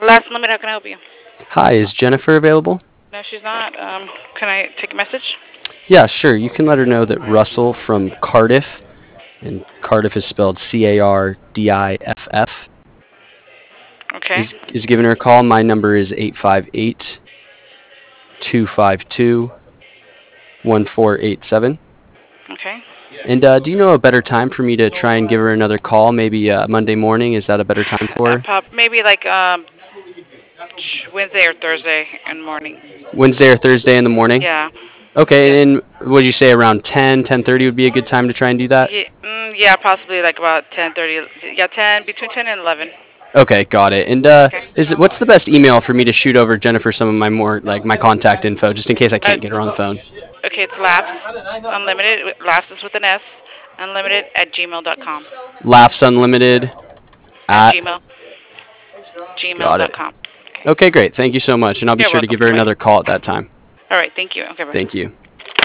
Last Limit, how can I help you? Hi, is Jennifer available? No, she's not. Can I take a message? Yeah, sure. You can let her know that Russell from Cardiff, and Cardiff is spelled Cardiff, Okay. is giving her a call. My number is 858-252-1487. Okay. And do you know a better time for me to try and give her another call? Maybe Monday morning? Is that a better time for her? Maybe like Wednesday or Thursday in the morning. Wednesday or Thursday in the morning? Yeah. Yeah. Okay, and would you say around 10:30 would be a good time to try and do that? Yeah, possibly like about 10:30. Yeah, 10 between 10 and 11. Okay, got it. And Okay. what's the best email for me to shoot over Jennifer some of my more like my contact info, just in case I Uh, can't get her on the phone? okay, it's Laughs Unlimited. Laughs is with an S. Unlimited at gmail.com. Laughs Unlimited At at. Got it. gmail.com. Okay. Okay, great. Thank you so much, and I'll be You're sure to welcome. give her Bye. another call at that time. All right. Thank you. Okay. Bye. Thank you.